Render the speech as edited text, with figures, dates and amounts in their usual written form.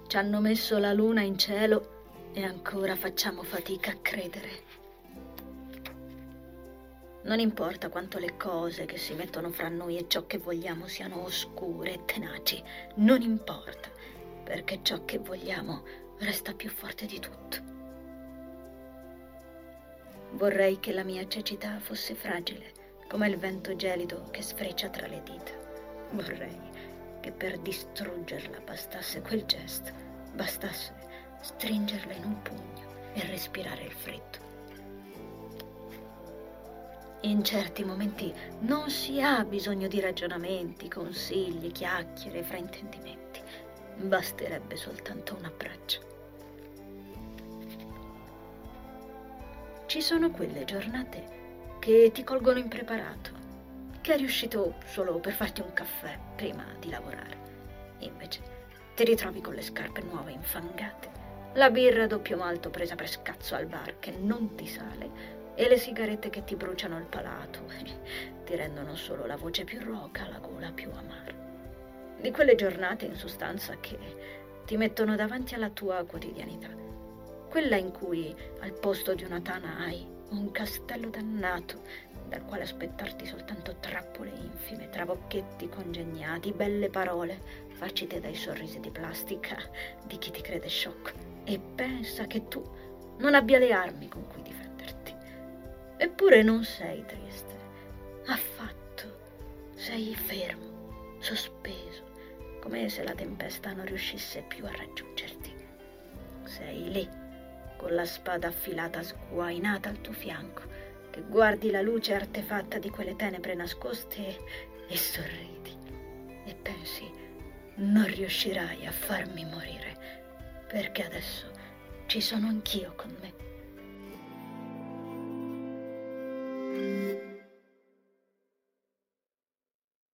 Ci hanno messo la luna in cielo e ancora facciamo fatica a credere. Non importa quanto le cose che si mettono fra noi e ciò che vogliamo siano oscure e tenaci, non importa, perché ciò che vogliamo resta più forte di tutto. Vorrei che la mia cecità fosse fragile, come il vento gelido che sfreccia tra le dita. Vorrei che per distruggerla bastasse quel gesto, bastasse stringerla in un pugno e respirare il freddo. In certi momenti non si ha bisogno di ragionamenti, consigli, chiacchiere, fraintendimenti. Basterebbe soltanto un abbraccio. Ci sono quelle giornate che ti colgono impreparato, che è riuscito solo per farti un caffè prima di lavorare. Invece ti ritrovi con le scarpe nuove infangate, la birra a doppio malto presa per scazzo al bar che non ti sale e le sigarette che ti bruciano il palato e ti rendono solo la voce più roca, la gola più amara. Di quelle giornate in sostanza che ti mettono davanti alla tua quotidianità, quella in cui al posto di una tana hai un castello dannato dal quale aspettarti soltanto trappole infime, trabocchetti congegnati, belle parole facite dai sorrisi di plastica di chi ti crede sciocco e pensa che tu non abbia le armi con cui difenderti. Eppure non sei triste, affatto, sei fermo, sospeso, come se la tempesta non riuscisse più a raggiungerti. Sei lì, con la spada affilata sguainata al tuo fianco, che guardi la luce artefatta di quelle tenebre nascoste e sorridi. E pensi, non riuscirai a farmi morire, perché adesso ci sono anch'io con me.